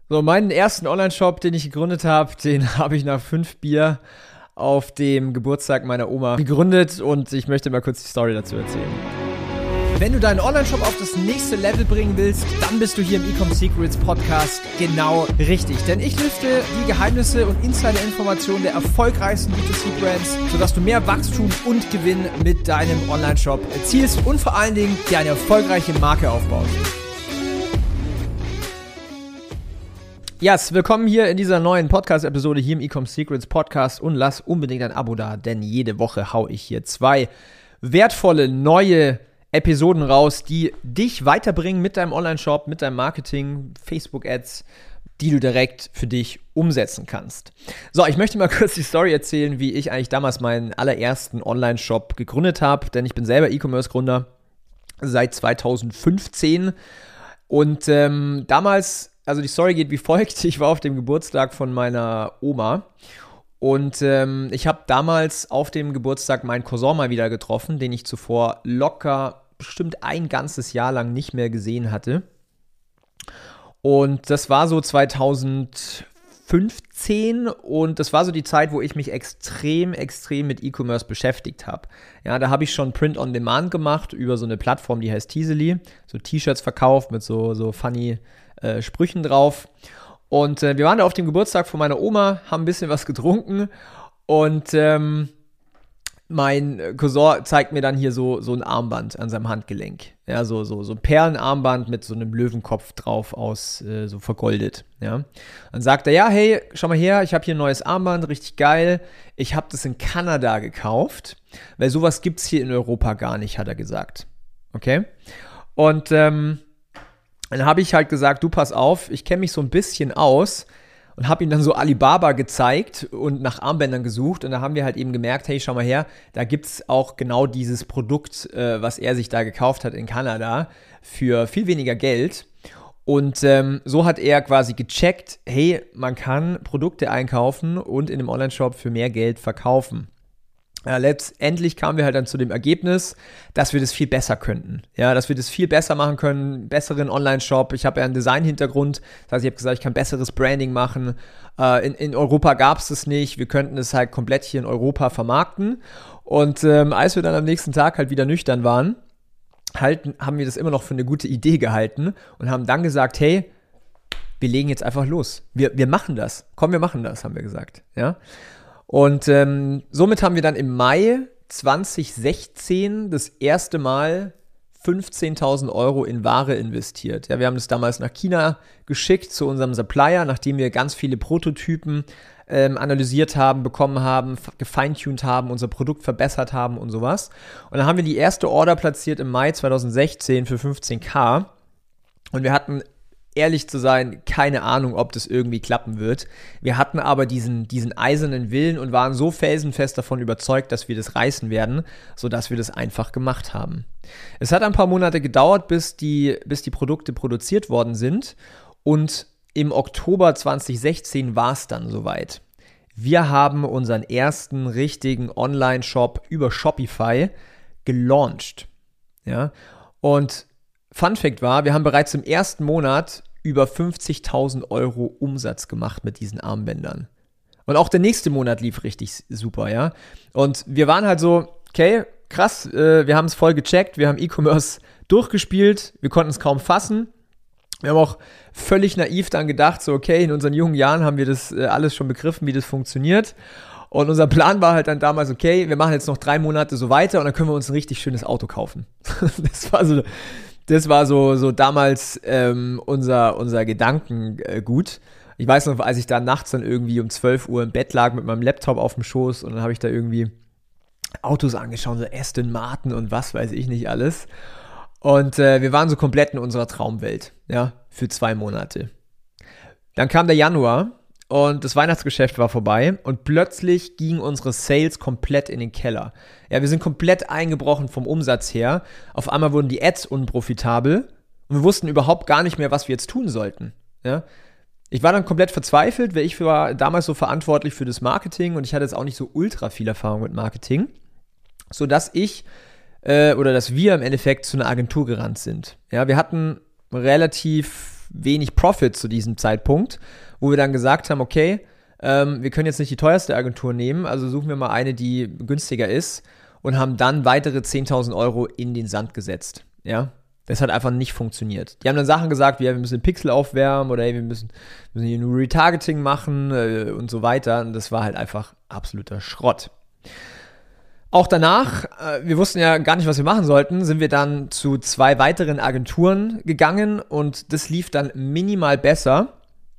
So, meinen ersten Online-Shop, den ich gegründet habe, den habe ich nach 5 Bier auf dem Geburtstag meiner Oma gegründet und ich möchte mal kurz die Story dazu erzählen. Wenn du deinen Online-Shop auf das nächste Level bringen willst, dann bist du hier im Ecom Secrets Podcast genau richtig. Denn ich lüfte die Geheimnisse und Insider-Informationen der erfolgreichsten B2C-Brands, sodass du mehr Wachstum und Gewinn mit deinem Online-Shop erzielst und vor allen Dingen dir eine erfolgreiche Marke aufbaust. Yes, willkommen hier in dieser neuen Podcast-Episode hier im Ecom Secrets Podcast und lass unbedingt ein Abo da, denn jede Woche hau ich hier 2 wertvolle neue Episoden raus, die dich weiterbringen mit deinem Online-Shop, mit deinem Marketing, Facebook-Ads, die du direkt für dich umsetzen kannst. So, ich möchte mal kurz die Story erzählen, wie ich eigentlich damals meinen allerersten Online-Shop gegründet habe, denn ich bin selber E-Commerce-Gründer seit 2015 und damals, also die Story geht wie folgt: Ich war auf dem Geburtstag von meiner Oma und ich habe damals auf dem Geburtstag meinen Cousin mal wieder getroffen, den ich zuvor locker bestimmt ein ganzes Jahr lang nicht mehr gesehen hatte. Und das war so 2015 und das war so die Zeit, wo ich mich extrem mit E-Commerce beschäftigt habe. Ja, da habe ich schon Print on Demand gemacht über so eine Plattform, die heißt Teasely, so T-Shirts verkauft mit so funny Sprüchen drauf. Und wir waren da auf dem Geburtstag von meiner Oma, haben ein bisschen was getrunken und mein Cousin zeigt mir dann hier so ein Armband an seinem Handgelenk. Ja, so ein Perlenarmband mit so einem Löwenkopf drauf aus, so vergoldet. Ja. Dann sagt er, ja, hey, schau mal her, ich habe hier ein neues Armband, richtig geil. Ich habe das in Kanada gekauft, weil sowas gibt's hier in Europa gar nicht, hat er gesagt. Okay? Und dann habe ich halt gesagt, du pass auf, ich kenne mich so ein bisschen aus und habe ihm dann so Alibaba gezeigt und nach Armbändern gesucht und da haben wir halt eben gemerkt, hey, schau mal her, da gibt's auch genau dieses Produkt, was er sich da gekauft hat in Kanada für viel weniger Geld und so hat er quasi gecheckt, hey, man kann Produkte einkaufen und in einem Onlineshop für mehr Geld verkaufen. Ja, letztendlich kamen wir halt dann zu dem Ergebnis, dass wir das viel besser könnten. Ja, dass wir das viel besser machen können, besseren Online-Shop. Ich habe ja einen Design-Hintergrund, das heißt, ich habe gesagt, ich kann besseres Branding machen. In Europa gab es das nicht. Wir könnten es halt komplett hier in Europa vermarkten. Und als wir dann am nächsten Tag halt wieder nüchtern waren, haben wir das immer noch für eine gute Idee gehalten und haben dann gesagt, hey, wir legen jetzt einfach los. Wir machen das. Komm, wir machen das, haben wir gesagt. Ja. Und somit haben wir dann im Mai 2016 das erste Mal 15.000 Euro in Ware investiert. Ja, wir haben das damals nach China geschickt zu unserem Supplier, nachdem wir ganz viele Prototypen analysiert haben, bekommen haben, gefeintuned haben, unser Produkt verbessert haben und sowas. Und dann haben wir die erste Order platziert im Mai 2016 für 15.000 und wir hatten, ehrlich zu sein, keine Ahnung, ob das irgendwie klappen wird. Wir hatten aber diesen eisernen Willen und waren so felsenfest davon überzeugt, dass wir das reißen werden, sodass wir das einfach gemacht haben. Es hat ein paar Monate gedauert, bis die Produkte produziert worden sind und im Oktober 2016 war es dann soweit. Wir haben unseren ersten richtigen Online-Shop über Shopify gelauncht. Ja? Und Fun Fact war, wir haben bereits im ersten Monat über 50.000 Euro Umsatz gemacht mit diesen Armbändern. Und auch der nächste Monat lief richtig super, ja. Und wir waren halt so, okay, krass, wir haben es voll gecheckt, wir haben E-Commerce durchgespielt, wir konnten es kaum fassen. Wir haben auch völlig naiv dann gedacht, so okay, in unseren jungen Jahren haben wir das alles schon begriffen, wie das funktioniert. Und unser Plan war halt dann damals, okay, wir machen jetzt noch 3 Monate so weiter und dann können wir uns ein richtig schönes Auto kaufen. Das war so damals unser Gedankengut. Ich weiß noch, als ich da nachts dann irgendwie um 12 Uhr im Bett lag mit meinem Laptop auf dem Schoß und dann habe ich da irgendwie Autos angeschaut, so Aston Martin und was weiß ich nicht alles. Und wir waren so komplett in unserer Traumwelt, ja, für 2 Monate. Dann kam der Januar und das Weihnachtsgeschäft war vorbei und plötzlich gingen unsere Sales komplett in den Keller. Ja, wir sind komplett eingebrochen vom Umsatz her. Auf einmal wurden die Ads unprofitabel und wir wussten überhaupt gar nicht mehr, was wir jetzt tun sollten. Ja? Ich war dann komplett verzweifelt, weil ich war damals so verantwortlich für das Marketing und ich hatte jetzt auch nicht so ultra viel Erfahrung mit Marketing, sodass dass wir im Endeffekt zu einer Agentur gerannt sind. Ja, wir hatten relativ wenig Profit zu diesem Zeitpunkt, wo wir dann gesagt haben, okay, wir können jetzt nicht die teuerste Agentur nehmen, also suchen wir mal eine, die günstiger ist und haben dann weitere 10.000 Euro in den Sand gesetzt. Ja, das hat einfach nicht funktioniert. Die haben dann Sachen gesagt, wie ja, wir müssen den Pixel aufwärmen oder hey, wir müssen hier nur Retargeting machen und so weiter. Und das war halt einfach absoluter Schrott. Auch danach, wir wussten ja gar nicht, was wir machen sollten, sind wir dann zu 2 weiteren Agenturen gegangen und das lief dann minimal besser.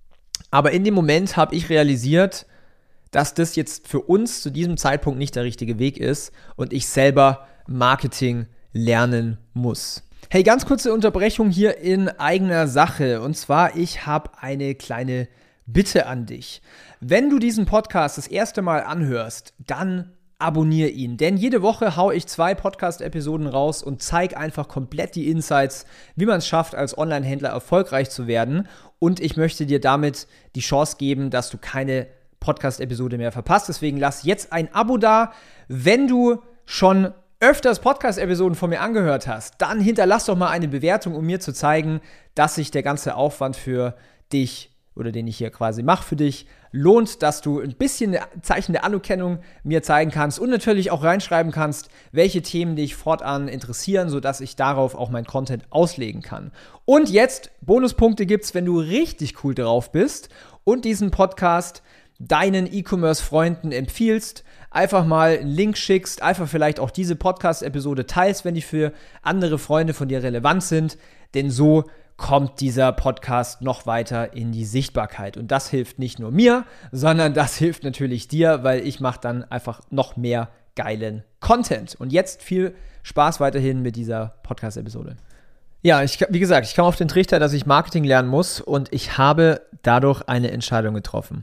Aber in dem Moment habe ich realisiert, dass das jetzt für uns zu diesem Zeitpunkt nicht der richtige Weg ist und ich selber Marketing lernen muss. Hey, ganz kurze Unterbrechung hier in eigener Sache. Und zwar, ich habe eine kleine Bitte an dich. Wenn du diesen Podcast das erste Mal anhörst, dann abonniere ihn. Denn jede Woche haue ich 2 Podcast-Episoden raus und zeige einfach komplett die Insights, wie man es schafft, als Online-Händler erfolgreich zu werden. Und ich möchte dir damit die Chance geben, dass du keine Podcast-Episode mehr verpasst. Deswegen lass jetzt ein Abo da. Wenn du schon öfters Podcast-Episoden von mir angehört hast, dann hinterlass doch mal eine Bewertung, um mir zu zeigen, dass sich der ganze Aufwand für dich oder den ich hier quasi mache für dich, lohnt, dass du ein bisschen Zeichen der Anerkennung mir zeigen kannst und natürlich auch reinschreiben kannst, welche Themen dich fortan interessieren, sodass ich darauf auch mein Content auslegen kann. Und jetzt, Bonuspunkte gibt's, wenn du richtig cool drauf bist und diesen Podcast deinen E-Commerce-Freunden empfiehlst, einfach mal einen Link schickst, einfach vielleicht auch diese Podcast-Episode teilst, wenn die für andere Freunde von dir relevant sind, denn so kommt dieser Podcast noch weiter in die Sichtbarkeit. Und das hilft nicht nur mir, sondern das hilft natürlich dir, weil ich mache dann einfach noch mehr geilen Content. Und jetzt viel Spaß weiterhin mit dieser Podcast-Episode. Ja, wie gesagt, ich kam auf den Trichter, dass ich Marketing lernen muss und ich habe dadurch eine Entscheidung getroffen.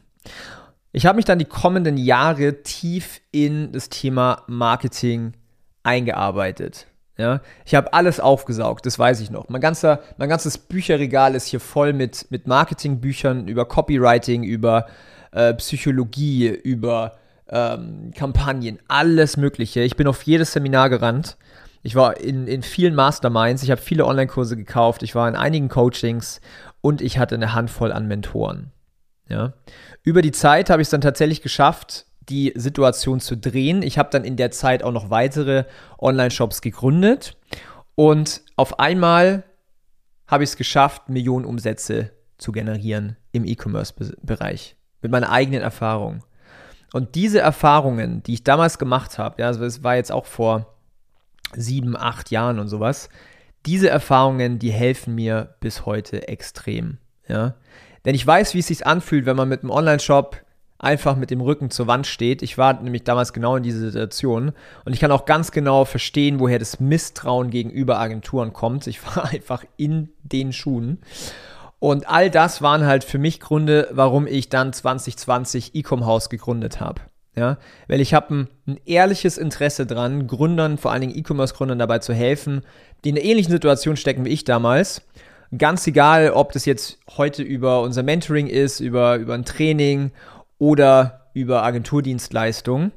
Ich habe mich dann die kommenden Jahre tief in das Thema Marketing eingearbeitet. Ja, ich habe alles aufgesaugt, das weiß ich noch. Mein ganzes Bücherregal ist hier voll mit Marketingbüchern über Copywriting, über Psychologie, über Kampagnen, alles Mögliche. Ich bin auf jedes Seminar gerannt. Ich war in vielen Masterminds, ich habe viele Online-Kurse gekauft, ich war in einigen Coachings und ich hatte eine Handvoll an Mentoren. Ja. Über die Zeit habe ich es dann tatsächlich geschafft, die Situation zu drehen. Ich habe dann in der Zeit auch noch weitere Online-Shops gegründet und auf einmal habe ich es geschafft, Millionen Umsätze zu generieren im E-Commerce-Bereich mit meiner eigenen Erfahrung. Und diese Erfahrungen, die ich damals gemacht habe, ja, also es war jetzt auch vor 7, 8 Jahren und sowas, diese Erfahrungen, die helfen mir bis heute extrem. Ja? Denn ich weiß, wie es sich anfühlt, wenn man mit einem Online-Shop einfach mit dem Rücken zur Wand steht. Ich war nämlich damals genau in dieser Situation und ich kann auch ganz genau verstehen, woher das Misstrauen gegenüber Agenturen kommt. Ich war einfach in den Schuhen und all das waren halt für mich Gründe, warum ich dann 2020 Ecom-Haus gegründet habe. Ja, weil ich habe ein ehrliches Interesse dran, Gründern, vor allen Dingen E-Commerce-Gründern dabei zu helfen, die in einer ähnlichen Situation stecken wie ich damals. Ganz egal, ob das jetzt heute über unser Mentoring ist, über ein Training oder über Agenturdienstleistungen.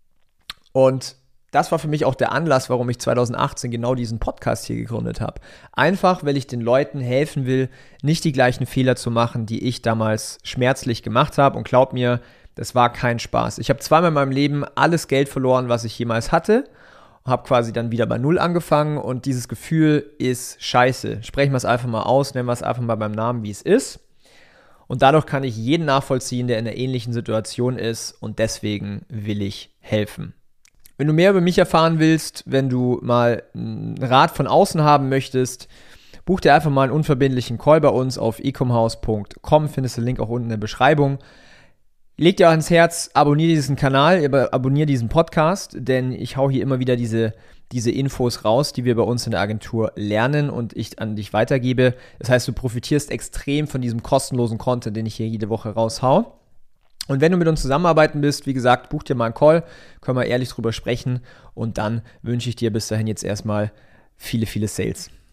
Und das war für mich auch der Anlass, warum ich 2018 genau diesen Podcast hier gegründet habe. Einfach, weil ich den Leuten helfen will, nicht die gleichen Fehler zu machen, die ich damals schmerzlich gemacht habe. Und glaub mir, das war kein Spaß. Ich habe zweimal in meinem Leben alles Geld verloren, was ich jemals hatte. Habe quasi dann wieder bei Null angefangen und dieses Gefühl ist scheiße. Sprechen wir es einfach mal aus, nennen wir es einfach mal beim Namen, wie es ist. Und dadurch kann ich jeden nachvollziehen, der in einer ähnlichen Situation ist und deswegen will ich helfen. Wenn du mehr über mich erfahren willst, wenn du mal einen Rat von außen haben möchtest, buch dir einfach mal einen unverbindlichen Call bei uns auf ecomhaus.com, findest du den Link auch unten in der Beschreibung. Leg dir auch ans Herz, abonniere diesen Kanal, abonniere diesen Podcast, denn ich hau hier immer wieder diese Infos raus, die wir bei uns in der Agentur lernen und ich an dich weitergebe. Das heißt, du profitierst extrem von diesem kostenlosen Content, den ich hier jede Woche raushau. Und wenn du mit uns zusammenarbeiten willst, wie gesagt, buch dir mal einen Call, können wir ehrlich drüber sprechen und dann wünsche ich dir bis dahin jetzt erstmal viele, viele Sales.